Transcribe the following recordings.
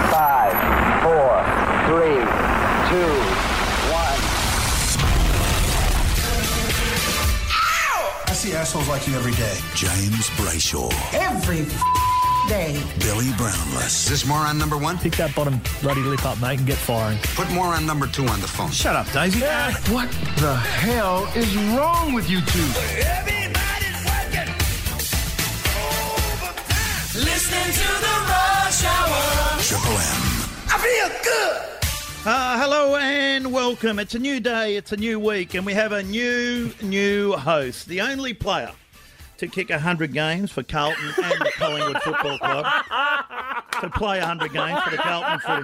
5, 4, 3, 2, 1. I see assholes like you every day. James Brayshaw. Every day. Billy Brownless. Is this more on number 1? Pick that bottom bloody lip up, mate, and get firing. Put more on number 2 on the phone. Shut up, Daisy. What the hell is wrong with you two? Everybody's working overtime. Listening to the Rush Hour. Triple M. I feel good. Hello and welcome. It's a new day, it's a new week, and we have a new host. The only player to kick 100 games for Carlton and the Collingwood Football Club. To play 100 games for the Carlton footy.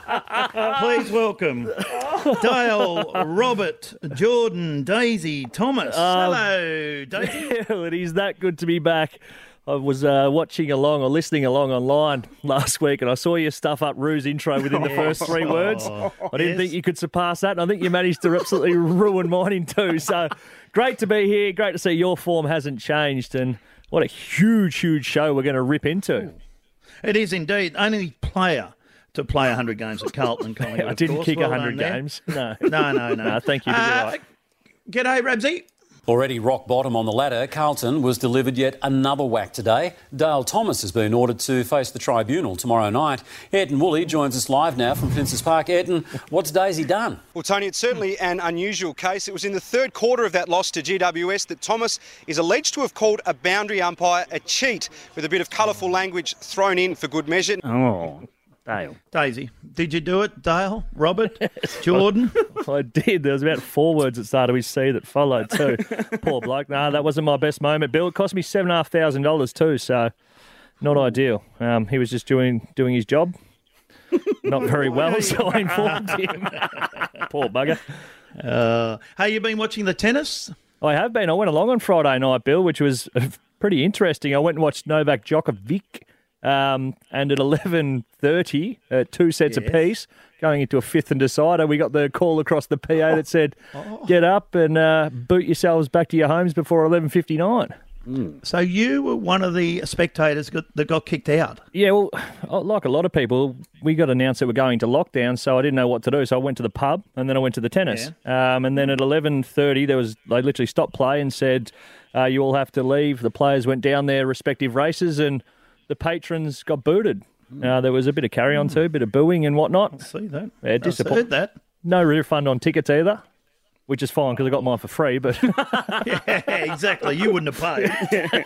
Please welcome Dale, Robert, Jordan, Daisy, Thomas. Hello, Daisy. It is that good to be back. I was listening along online last week, and I saw your stuff up Roo's intro within the first 3 words. I didn't think you could surpass that, and I think you managed to absolutely ruin mine in 2. So great to be here. Great to see your form hasn't changed, and what a huge show we're going to rip into. It is indeed. Only player to play 100 games at Carlton and Collingwood. I didn't kick 100 games. No. No. Thank you. Right. G'day, Rabsy. Already rock bottom on the ladder, Carlton was delivered yet another whack today. Dale Thomas has been ordered to face the tribunal tomorrow night. Ayrton Woolley joins us live now from Princes Park. Ayrton, what's Daisy done? Well, Tony, it's certainly an unusual case. It was in the third quarter of that loss to GWS that Thomas is alleged to have called a boundary umpire a cheat, with a bit of colourful language thrown in for good measure. Oh, Dale. Daisy, did you do it? Dale? Robert? Jordan? I did. There was about 4 words that started with C that followed too. Poor bloke. No, that wasn't my best moment, Bill. It cost me $7,500 too, so not ideal. He was just doing his job. Not very well, so I informed him. Poor bugger. Hey, you been watching the tennis? I have been. I went along on Friday night, Bill, which was pretty interesting. I went and watched Novak Djokovic. And at 11:30, 2 sets apiece, going into a 5th and decider, we got the call across the PA that said, get up and boot yourselves back to your homes before 11:59. So you were one of the spectators that got kicked out? Yeah, well, like a lot of people, we got announced that we're going to lockdown, so I didn't know what to do. So I went to the pub and then I went to the tennis. Yeah. And then at 11:30, they literally stopped play and said, you all have to leave. The players went down their respective races and the patrons got booted. There was a bit of carry-on too, a bit of booing and whatnot. I see that. Yeah, I heard that. No refund on tickets either, which is fine because I got mine for free. But yeah, exactly. You wouldn't have paid.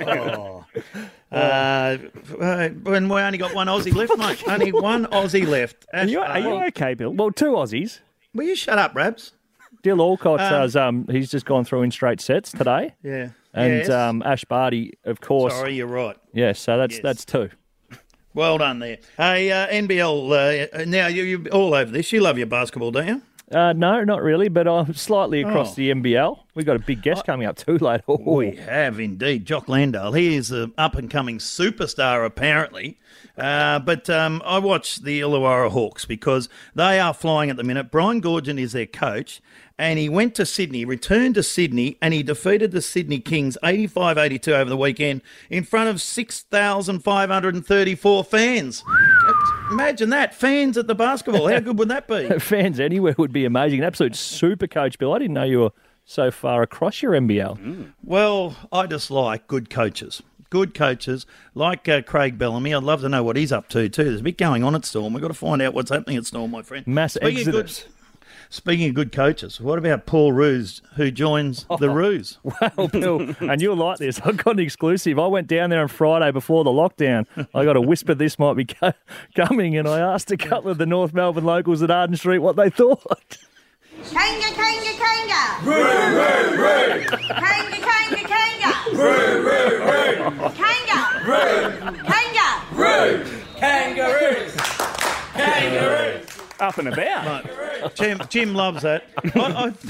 When we only got one Aussie left, mate. Only one Aussie left. Are you okay, Bill? Well, 2 Aussies. Will you shut up, Rabs? Dill Alcott says he's just gone through in straight sets today. Yeah. And Ash Barty, of course. Sorry, you're right. Yeah, so that's 2. Well done there. Hey, NBL, now you're all over this. You love your basketball, don't you? No, not really, but I'm slightly across the NBL. We've got a big guest coming up too later. We have indeed. Jock Landale. He is an up-and-coming superstar, apparently. But I watch the Illawarra Hawks because they are flying at the minute. Brian Goorjian is their coach, and he went to Sydney, returned to Sydney, and he defeated the Sydney Kings 85-82 over the weekend in front of 6,534 fans. Imagine that, fans at the basketball. How good would that be? Fans anywhere would be amazing. An absolute super coach, Bill. I didn't know you were so far across your NBL. Well, I just like good coaches. Good coaches like Craig Bellamy. I'd love to know what he's up to too. There's a bit going on at Storm. We've got to find out what's happening at Storm, my friend. Mass exodus. Speaking of good coaches, what about Paul Roos, who joins the Roos? Well, Bill, and you'll like this. I got an exclusive. I went down there on Friday before the lockdown. I got a whisper this might be coming, and I asked a couple of the North Melbourne locals at Arden Street what they thought. Kanga, kanga, kanga. Roo, roo, roo. Kanga, kanga, kanga. Roo, roo, roo. Kanga. Roo. Kanga. Roo. Kangaroos. Kangaroos. Up and about. Jim loves that.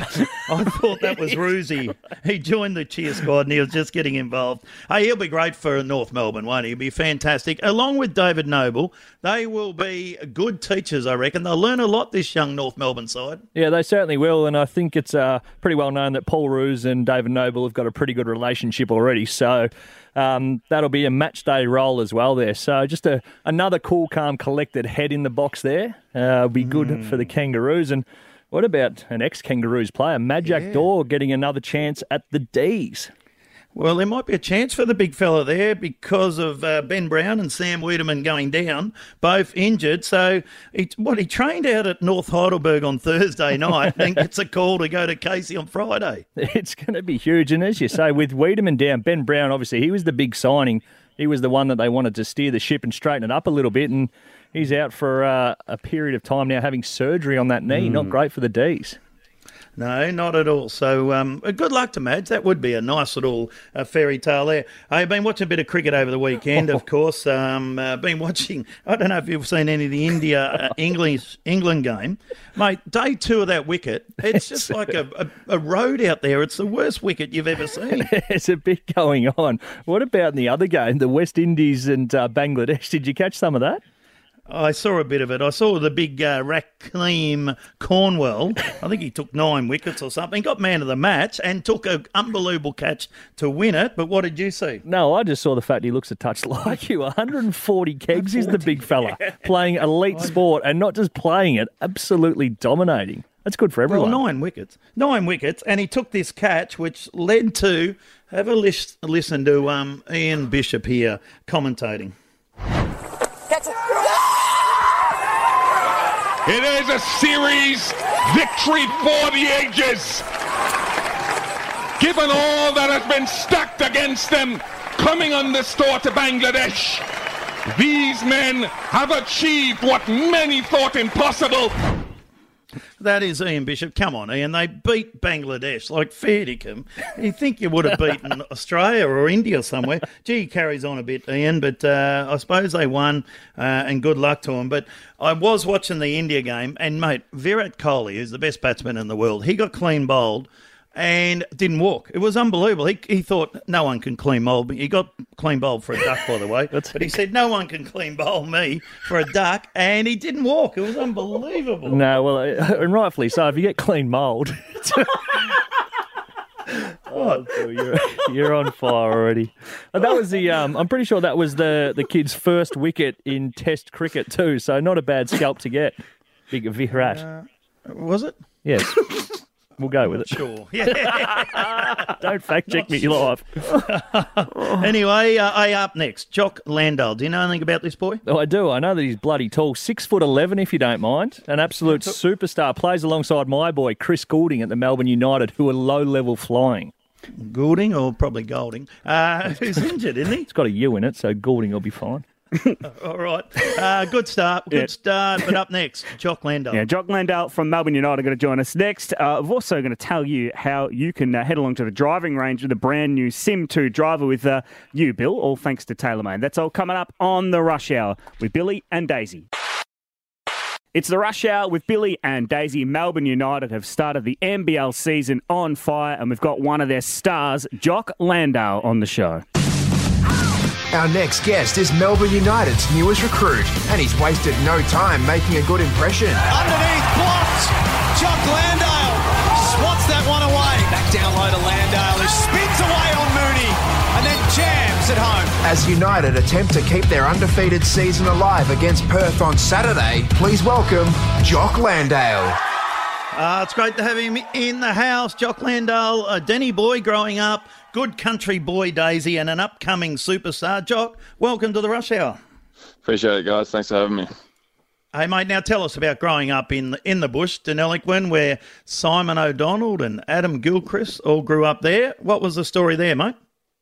I thought that was Roosie. He joined the cheer squad and he was just getting involved. Hey, he'll be great for North Melbourne, won't he? He'll be fantastic. Along with David Noble, they will be good teachers, I reckon. They'll learn a lot, this young North Melbourne side. Yeah, they certainly will, and I think it's pretty well known that Paul Roos and David Noble have got a pretty good relationship already, so that'll be a match day role as well there. So just another cool, calm, collected head in the box there. Will be good for the Kangaroos. And what about an ex-Kangaroos player, Majak Daw, getting another chance at the D's? Well, there might be a chance for the big fella there because of Ben Brown and Sam Wiedemann going down, both injured. So he trained out at North Heidelberg on Thursday night and gets a call to go to Casey on Friday. It's going to be huge. And as you say, with Wiedemann down, Ben Brown, obviously, he was the big signing. He was the one that they wanted to steer the ship and straighten it up a little bit. And he's out for a period of time now having surgery on that knee. Not great for the D's. No, not at all. So good luck to Madge. That would be a nice little fairy tale there. I've been watching a bit of cricket over the weekend, of course. Been watching, I don't know if you've seen any of the India-England game. Mate, day 2 of that wicket, it's just like a road out there. It's the worst wicket you've ever seen. There's a bit going on. What about in the other game, the West Indies and Bangladesh? Did you catch some of that? I saw a bit of it. I saw the big Rakeem Cornwell. I think he took 9 wickets or something. Got man of the match and took an unbelievable catch to win it. But what did you see? No, I just saw the fact he looks a touch like you. 140 kegs is the big fella playing elite sport and not just playing it, absolutely dominating. That's good for everyone. Well, 9 wickets. 9 wickets. And he took this catch, which led to, have a listen to Ian Bishop here commentating. It is a series victory for the ages. Given all that has been stacked against them coming on this tour to Bangladesh, these men have achieved what many thought impossible. That is Ian Bishop. Come on, Ian. They beat Bangladesh like fair dinkum. You think you would have beaten Australia or India somewhere. Gee, he carries on a bit, Ian, but I suppose they won and good luck to them. But I was watching the India game and, mate, Virat Kohli, who's the best batsman in the world, he got clean bowled and didn't walk. It was unbelievable. He thought no one can clean bowl me. He got clean bowled for a duck, by the way. But he said no one can clean bowl me for a duck, and he didn't walk. It was unbelievable. No, well, and rightfully so. If you get clean mould, you're on fire already. And that was the. I'm pretty sure that was the kid's first wicket in Test cricket too. So not a bad scalp to get. Big Virat. Was it? Yes. We'll go with it. Sure. Yeah. Don't fact check me live. Anyway, up next, Jock Landale. Do you know anything about this boy? Oh, I do. I know that he's bloody tall. 6'11", if you don't mind. An absolute superstar. Plays alongside my boy, Chris Goulding at the Melbourne United, who are low-level flying. Goulding or probably Golding. Who's injured, isn't he? It's got a U in it, so Goulding will be fine. All right. Good start. But up next, Jock Landale. Yeah, Jock Landale from Melbourne United are going to join us next. We're also going to tell you how you can head along to the driving range with a brand new Sim2 driver with you, Bill, all thanks to TaylorMade. That's all coming up on the Rush Hour with Billy and Daisy. It's the Rush Hour with Billy and Daisy. Melbourne United have started the NBL season on fire, and we've got one of their stars, Jock Landale, on the show. Our next guest is Melbourne United's newest recruit, and he's wasted no time making a good impression. Underneath, blocked. Jock Landale swats that one away. Back down low to Landale, who spins away on Mooney and then jams at home. As United attempt to keep their undefeated season alive against Perth on Saturday, please welcome Jock Landale. It's great to have him in the house. Jock Landale, a Denny boy growing up, good country boy, Daisy, and an upcoming superstar. Jock, welcome to the Rush Hour. Appreciate it, guys. Thanks for having me. Hey, mate, now tell us about growing up in the bush, Deniliquin, where Simon O'Donnell and Adam Gilchrist all grew up there. What was the story there, mate?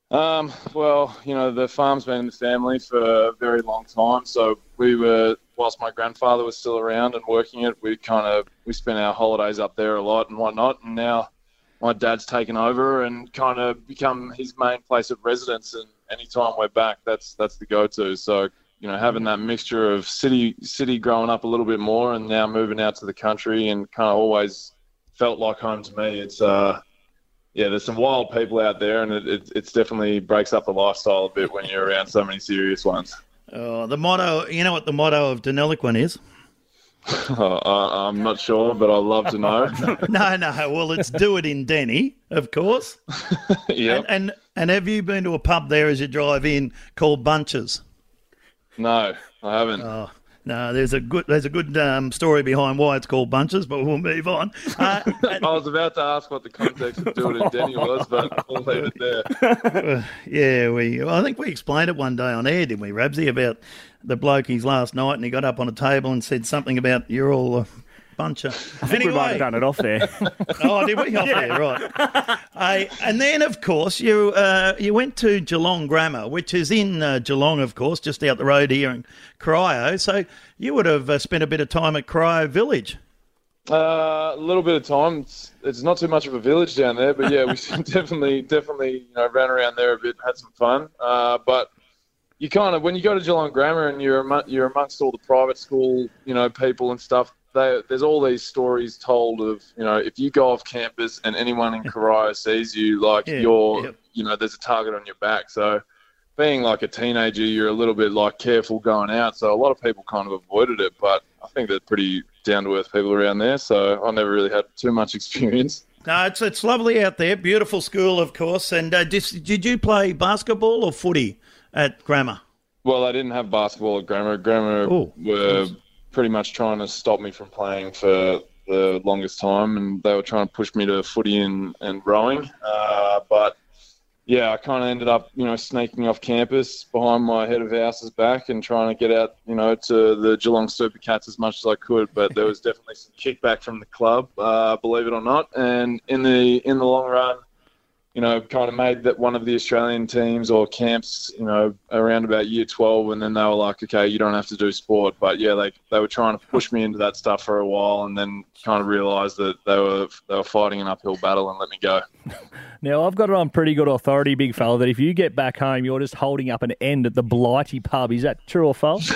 Well, you know, the farm's been in the family for a very long time, so whilst my grandfather was still around and working it, we spent our holidays up there a lot and whatnot, and now my dad's taken over and kind of become his main place of residence, and anytime we're back, that's the go-to. So, you know, having that mixture of city growing up a little bit more and now moving out to the country and kind of always felt like home to me. It's there's some wild people out there, and it's definitely breaks up the lifestyle a bit when you're around so many serious ones. The motto, you know what the motto of Deniliquin is? I'm not sure, but I'd love to know. No. Well, it's do it in Denny, of course. Yeah. And have you been to a pub there as you drive in called Bunches? No, I haven't. Oh, no. There's a good story behind why it's called Bunches, but we'll move on. I was about to ask what the context of do it in Denny was, but we'll leave it there. I think we explained it one day on air, didn't we, Rabsy, about the blokies last night, and he got up on a table and said something about you're all a bunch of... I think we might have done it off there. Oh, did we? Off there, right. And then, of course, you went to Geelong Grammar, which is in Geelong, of course, just out the road here in Cryo. So you would have spent a bit of time at Cryo Village. A little bit of time. It's not too much of a village down there, but yeah, we definitely ran around there a bit, had some fun. But you kind of, when you go to Geelong Grammar and you're amongst all the private school, people and stuff, there's all these stories told of, if you go off campus and anyone in Corio sees you, there's a target on your back. So being like a teenager, you're a little bit like careful going out. So a lot of people kind of avoided it, but I think they're pretty down-to-earth people around there. So I never really had too much experience. No, it's lovely out there. Beautiful school, of course. And did you play basketball or footy at Grammar? Well, I didn't have basketball at Grammar. Grammar were pretty much trying to stop me from playing for the longest time, and they were trying to push me to footy and rowing. But yeah, I kind of ended up, sneaking off campus behind my head of house's back and trying to get out, to the Geelong Super Cats as much as I could. But there was definitely some kickback from the club, believe it or not. And in the long run, kind of made that one of the Australian teams or camps, around about year 12, and then they were like, okay, you don't have to do sport. But yeah, they were trying to push me into that stuff for a while, and then kind of realised that they were fighting an uphill battle and let me go. Now, I've got it on pretty good authority, big fella, that if you get back home, you're just holding up an end at the Blighty pub. Is that true or false?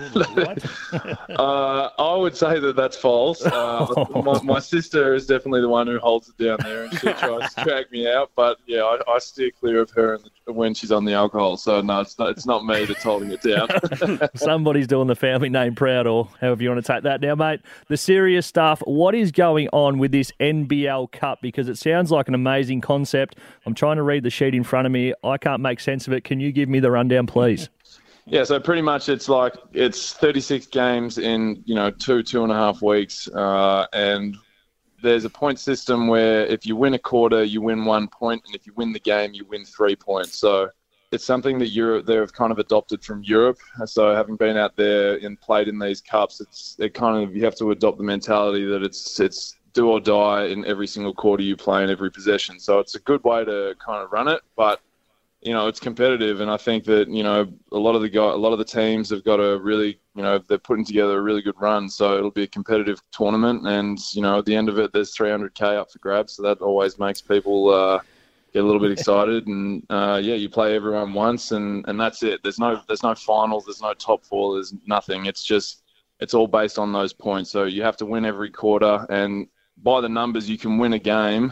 I would say that that's false. My sister is definitely the one who holds it down there, and she tries to drag me out. But yeah, I steer clear of her when she's on the alcohol. So no, it's not me that's holding it down. Somebody's doing the family name proud, or however you want to take that. Now, mate, the serious stuff. What is going on with this NBL Cup? Because it sounds like an amazing concept. I'm trying to read the sheet in front of me. I can't make sense of it. Can you give me the rundown, please? Yeah, so pretty much it's 36 games in 2.5 weeks, and there's a point system where if you win a quarter, you win 1 point, and if you win the game, you win 3 points. So it's something that they've kind of adopted from Europe. So having been out there and played in these cups, you have to adopt the mentality that it's do or die in every single quarter you play in every possession. So it's a good way to kind of run it, but it's competitive, and I think that a lot of the teams have got a really they're putting together a really good run. So it'll be a competitive tournament, and at the end of it, there's 300k up for grabs. So that always makes people get a little bit excited. And you play everyone once, and that's it. There's no finals, there's no top four, there's nothing. It's all based on those points. So you have to win every quarter, and by the numbers, you can win a game,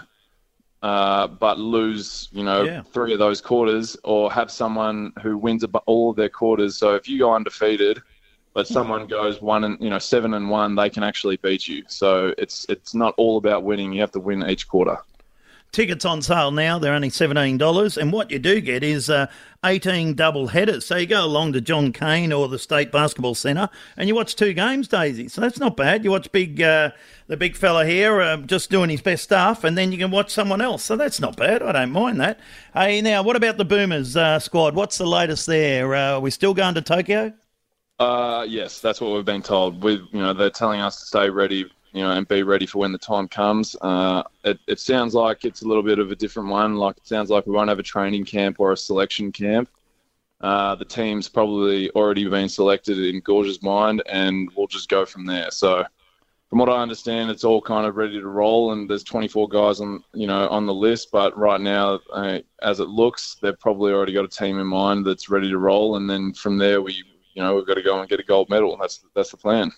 but lose, 3 of those quarters, or have someone who wins all of their quarters. So if you go undefeated, but someone goes 7-1, they can actually beat you. So it's not all about winning. You have to win each quarter. Tickets on sale now. They're only $17. And what you do get is 18 double headers. So you go along to John Cain or the State Basketball Centre and you watch 2 games, Daisy. So that's not bad. You watch the big fella here just doing his best stuff, and then you can watch someone else. So that's not bad. I don't mind that. Hey, now, what about the Boomers squad? What's the latest there? Are we still going to Tokyo? Yes, that's what we've been told. They're telling us to stay ready, and be ready for when the time comes. It sounds like it's a little bit of a different one. Like, it sounds like we won't have a training camp or a selection camp. The team's probably already been selected in Gorge's mind, and we'll just go from there. So from what I understand, it's all kind of ready to roll, and there's 24 guys on the list. But right now, as it looks, they've probably already got a team in mind that's ready to roll. And then from there, we've got to go and get a gold medal. That's the plan.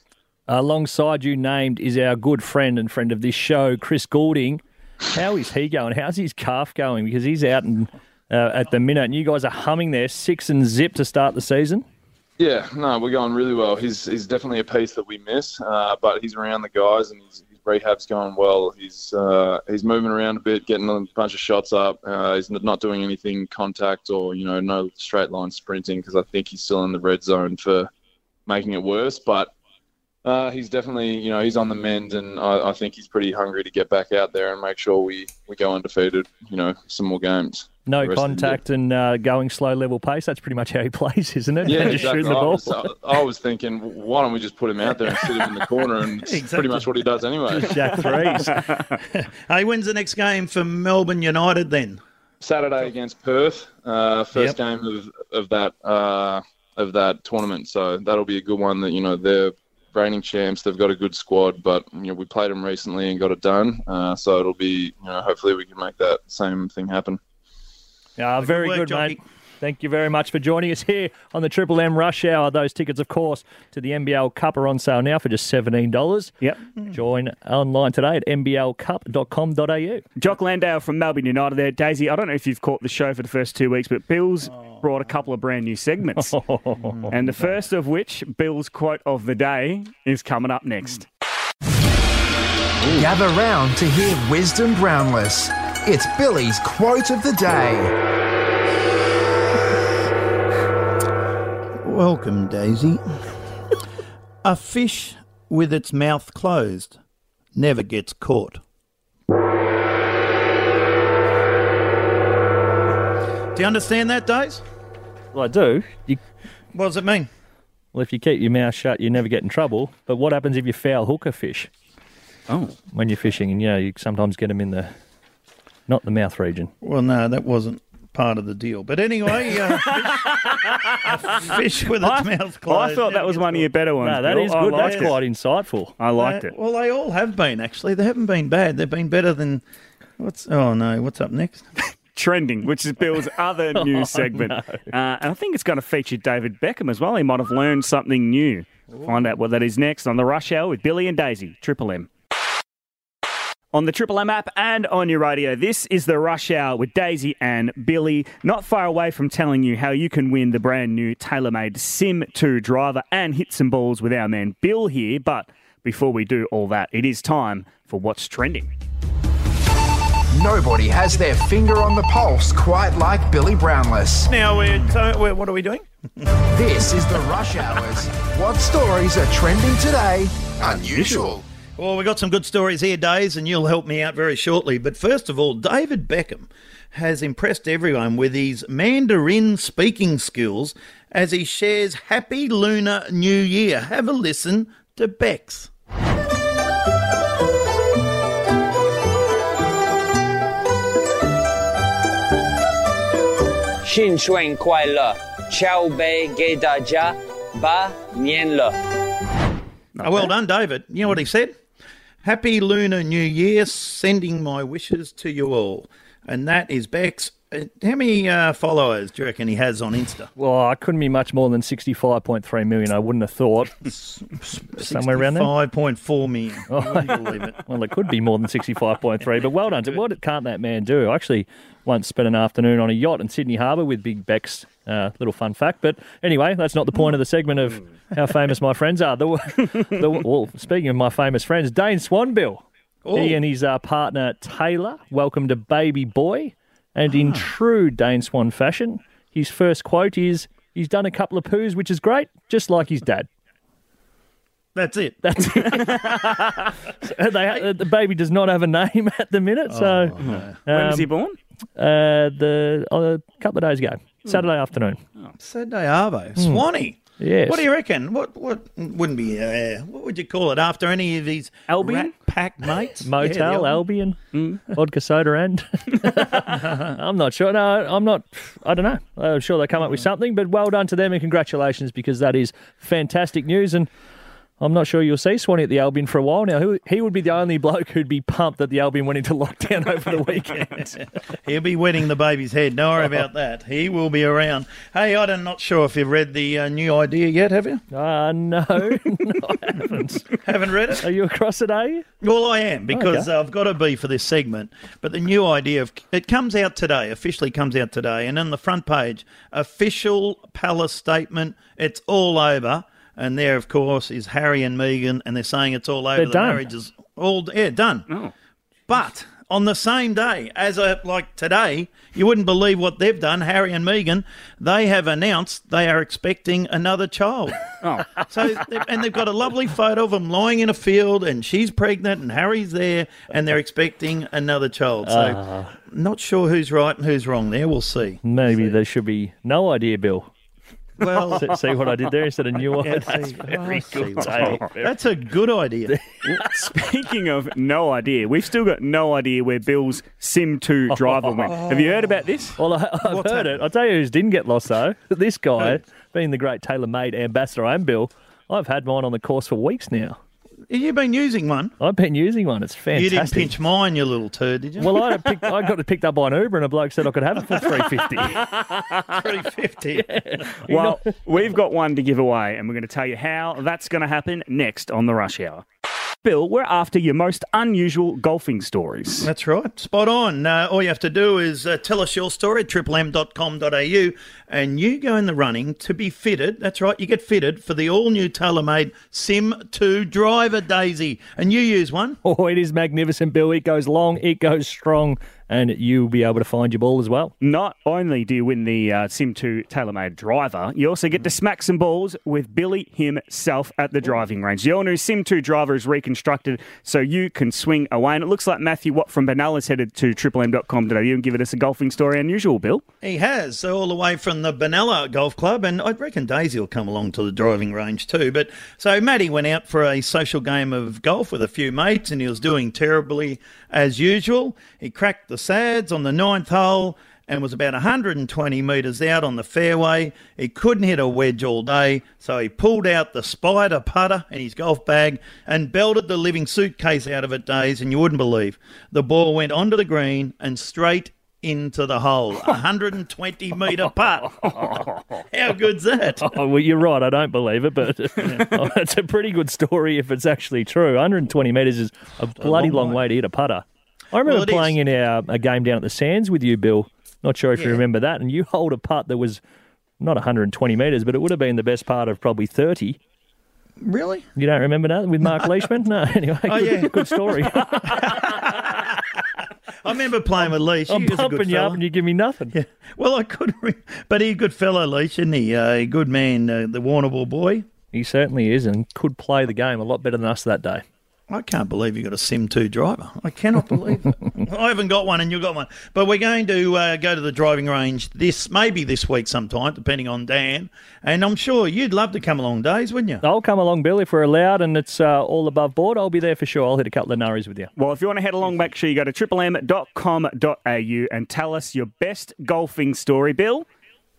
Alongside you named is our good friend and friend of this show, Chris Goulding. How is he going? How's his calf going? Because he's out at the minute, and you guys are humming there, 6-0 to start the season. Yeah, no, we're going really well. He's definitely a piece that we miss, but he's around the guys and his rehab's going well. He's moving around a bit, getting a bunch of shots up. He's not doing anything contact or, no straight line sprinting because I think he's still in the red zone for making it worse. But he's definitely, he's on the mend, and I think he's pretty hungry to get back out there and make sure we go undefeated, some more games. No contact and going slow level pace. That's pretty much how he plays, isn't it? Yeah, just exactly. shooting the ball. I was thinking, why don't we just put him out there and sit him in the corner? And it's pretty much what he does anyway. Jack threes. Hey, when's the next game for Melbourne United then? Saturday against Perth. First game of that tournament. So that'll be a good one. That they're reigning champs. They've got a good squad, but we played them recently and got it done. So it'll be hopefully we can make that same thing happen. Very good, mate. Thank you very much for joining us here on the Triple M Rush Hour. Those tickets, of course, to the NBL Cup are on sale now for just $17. Yep. Join online today at nblcup.com.au. Jock Landale from Melbourne United there. Daisy, I don't know if you've caught the show for the first 2 weeks, but Bill's brought a couple of brand new segments. And the first of which, Bill's quote of the day, is coming up next. Gather round to hear wisdom brownless. It's Billy's quote of the day. Welcome, Daisy. A fish with its mouth closed never gets caught. Do you understand that, Daze? Well, I do. What does it mean? Well, if you keep your mouth shut, you never get in trouble. But what happens if you foul hook a fish? Oh. When you're fishing, and you sometimes get them in not the mouth region. Well, no, that wasn't part of the deal. But anyway, a fish with its mouth closed. I thought that was one of your better ones. No, that Bill. is good. That's quite insightful. I liked it. Well, they all have been, actually. They haven't been bad. They've been better than... What's up next? Trending, which is Bill's other news segment. No. And I think it's going to feature David Beckham as well. He might have learned something new. Find out what that is next on The Rush Hour with Billy and Daisy, Triple M. On the Triple M app and on your radio, this is The Rush Hour with Daisy and Billy. Not far away from telling you how you can win the brand new tailor-made Sim 2 driver and hit some balls with our man Bill here. But before we do all that, it is time for What's Trending. Nobody has their finger on the pulse quite like Billy Brownless. Now, what are we doing? This is The Rush Hours. What stories are trending today? Unusual. Well, we've got some good stories here, Days, and you'll help me out very shortly. But first of all, David Beckham has impressed everyone with his Mandarin speaking skills as he shares Happy Lunar New Year. Have a listen to Bex. 新春快乐，敲杯给大家拜年了。 Well done, David. You know what he said? Happy Lunar New Year, sending my wishes to you all. And that is Bex. How many followers do you reckon he has on Insta? Well, I couldn't be much more than 65.3 million, I wouldn't have thought. Somewhere around there? 65.4 million. Oh, I wouldn't believe it. Well, it could be more than 65.3, but well done. What can't that man do? I actually once spent an afternoon on a yacht in Sydney Harbour with Big Bex. Little fun fact. But anyway, that's not the point of the segment of how famous my friends are. Well, speaking of my famous friends, Dane Swanbill. Oh. He and his partner Taylor welcomed a baby boy. And in true Dane Swan fashion, his first quote is, he's done a couple of poos, which is great, just like his dad. That's it. That's it. The baby does not have a name at the minute. So when was he born? A couple of days ago, Saturday afternoon. Saturday Arvo. Swanee. Yes. What do you reckon? What wouldn't be, what would you call it after any of these Albion? rat-packed mates? Motel, Yeah, Albion, vodka soda and... I'm not sure. No, I'm not. I don't know. I'm sure they come up with something, but well done to them and congratulations because that is fantastic news. And I'm not sure you'll see Swanee at the Albion for a while now. He would be the only bloke who'd be pumped that the Albion went into lockdown over the weekend. He'll be wetting the baby's head. Don't worry about that. He will be around. Hey, I'm not sure if you've read the new idea yet, have you? No, I haven't. Haven't read it? Are you across it, are you? Well, I am, because Okay. I've got to be for this segment. But the new idea, it comes out today, officially comes out today, and on the front page, official Palace statement, it's all over. And there, of course, is Harry and Meghan, and they're saying it's all over. They're the done. marriage is all done. Oh. But on the same day, like today, you wouldn't believe what they've done. Harry and Meghan, they have announced they are expecting another child. Oh. And they've got a lovely photo of them lying in a field, and she's pregnant, and Harry's there, and they're expecting another child. So, not sure who's right and who's wrong there. We'll see. Maybe there should be no idea, Bill. Well, See what I did there instead of new idea? That's very good, Dave. That's a good idea. Speaking of no idea, we've still got no idea where Bill's Sim 2 driver went. Have you heard about this? Well, I've heard it. I'll tell you who didn't get lost, though. This guy, being the great TaylorMade ambassador I am, Bill, I've had mine on the course for weeks now. You've been using one? I've been using one. It's fantastic. You didn't pinch mine, you little turd, did you? Well, I got it picked up by an Uber, and a bloke said I could have it for $350. $350. Well, we've got one to give away, and we're going to tell you how that's going to happen next on the Rush Hour. Bill, we're after your most unusual golfing stories. That's right. Spot on. All you have to do is tell us your story at triplem.com.au, and you go in the running to be fitted. That's right. You get fitted for the all-new TaylorMade Sim 2 driver, Daisy. And you use one. Oh, it is magnificent, Bill. It goes long, it goes strong, and you'll be able to find your ball as well. Not only do you win the Sim 2 TaylorMade driver, you also get to smack some balls with Billy himself at the driving range. The all-new Sim 2 driver is reconstructed so you can swing away. And it looks like Matthew Watt from Benalla has headed to triplem.com.au and given us a golfing story unusual, Bill. He has, so all the way from the Benalla Golf Club, and I reckon Daisy will come along to the driving range too. But so Matty went out for a social game of golf with a few mates, and he was doing terribly as usual. He cracked the sads on the 9th hole and was about 120 metres out on the fairway. He couldn't hit a wedge all day, so he pulled out the Spider putter in his golf bag and belted the living suitcase out of it, Days, and you wouldn't believe. The ball went onto the green and straight into the hole. 120 metre putt. How good's that? Oh, well, you're right. I don't believe it, but it's a pretty good story if it's actually true. 120 metres is a bloody long way to hit a putter. I remember playing in a game down at the Sands with you, Bill. Not sure if you remember that. And you hold a putt that was not 120 metres, but it would have been the best part of probably 30. Really? You don't remember that with Mark Leishman? No, anyway, good story. I remember playing with Leash. I'm He was a pumping good you fella. up and you give me nothing. Yeah. Well, I could, but he's a good fellow, Leash, isn't he? A good man, the Warrnambool boy. He certainly is and could play the game a lot better than us that day. I can't believe you got a Sim 2 driver. I cannot believe it. I haven't got one and you got one. But we're going to go to the driving range maybe this week sometime, depending on Dan. And I'm sure you'd love to come along, Days, wouldn't you? I'll come along, Bill, if we're allowed and it's all above board. I'll be there for sure. I'll hit a couple of nurries with you. Well, if you want to head along, make sure you go to triplem.com.au and tell us your best golfing story, Bill.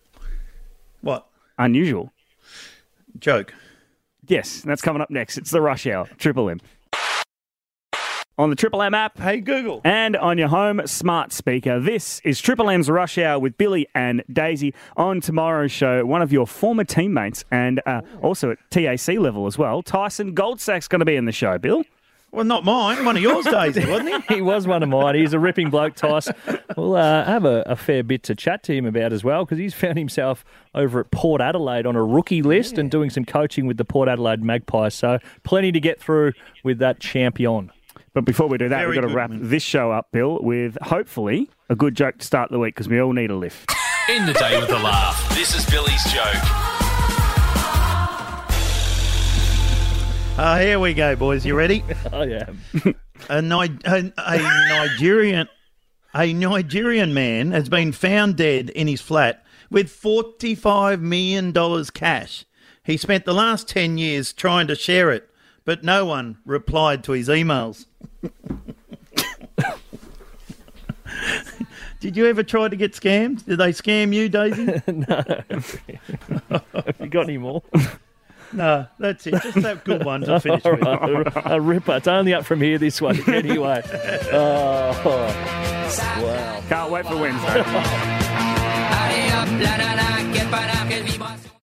What? Unusual. Joke. Yes, that's coming up next. It's the Rush Hour, Triple M. On the Triple M app. Hey, Google. And on your home smart speaker. This is Triple M's Rush Hour with Billy and Daisy. On tomorrow's show, one of your former teammates and also at TAC level as well, Tyson Goldsack's going to be in the show, Bill. Well, not mine. One of yours, Daisy, wasn't he? He was one of mine. He's a ripping bloke, Tyson. We'll have a fair bit to chat to him about as well because he's found himself over at Port Adelaide on a rookie list and doing some coaching with the Port Adelaide Magpies. So plenty to get through with that champion. But before we do that, we've got to wrap this show up, Bill, with hopefully a good joke to start the week because we all need a lift. In the day with a laugh. This is Billy's joke. Here we go, boys. You ready? I am. A Nigerian man has been found dead in his flat with $45 million cash. He spent the last 10 years trying to share it, but no one replied to his emails. Did you ever try to get scammed? Did they scam you, Daisy? No. Have you got any more? No, that's it. Just that good one to finish with. A ripper. It's only up from here this week anyway. Wow. Can't wait for Wednesday.